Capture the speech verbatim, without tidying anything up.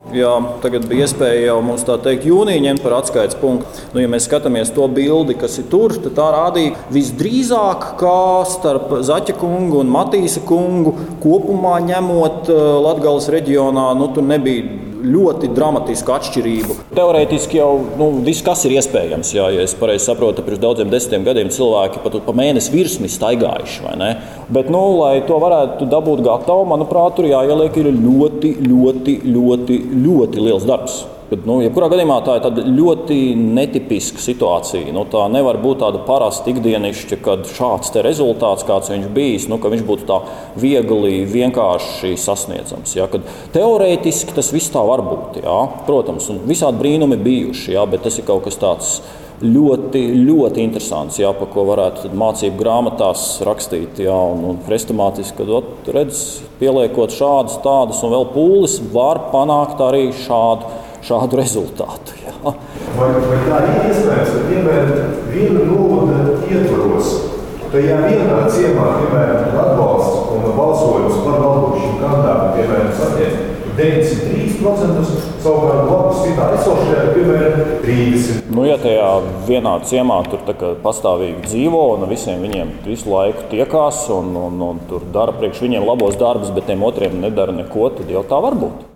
Jā, tagad bija iespēja jau mums tā teikt jūniju ņemt par atskaites punktu. Nu, ja mēs skatāmies to bildi, kas ir tur, tad tā rādīja visdrīzāk, kā starp Zaķa kungu un Matīsa kungu kopumā ņemot Latgales reģionā, nu, tur nebija ļoti dramatisku atšķirību. Teorētiski jau nu, viss, kas ir iespējams, jā, ja es pareizi saprotu, pirms daudziem desmitiem gadiem cilvēki pat pa mēnesi virsmi staigājuši, vai ne? Bet, nu, lai to varētu dabūt gatavu, manuprāt, tur jāieliek ir ļoti, ļoti, ļoti, ļoti liels darbs. Bet, nu, jebkurā gadījumā tā ir tāda ļoti netipiska situācija. Nu, tā nevar būt tāda parasta ikdienišķa, kad šāds te rezultāts, kāds viņš bijis, nu, ka viņš būtu tā viegli, vienkārši sasniedzams. Ja, kad teorētiski tas viss tā var būt. Ja, protams, un visādi brīnumi bijuši, ja, bet tas ir kaut kas tāds ļoti, ļoti interesants, ja, par ko varētu mācību grāmatās rakstīt. Ja, un, un hrestomātiski, kad ot, redz, pieliekot šādus, tādus un vēl pūles, var panākt arī šādu. šādu rezultātu. Jā. Vai, vai tā ir iespējams, ka piemēram viena novada ietvaros, tajā vienā ciemā, piemēram, atbalsts un balsojums par valdošiem kandidātiem, piemēram, sasniedz deviņdesmit trīs procentus, savukārt blakus citā esošajā, piemēram, trīsdesmit. Nu, ja tajā vienā ciemā tur tā kā pastāvīgi dzīvo un visiem viņiem visu laiku tiekās un, un, un tur dara priekš viņiem labos darbus, bet tiem otriem nedara neko, tad jau tā var būt.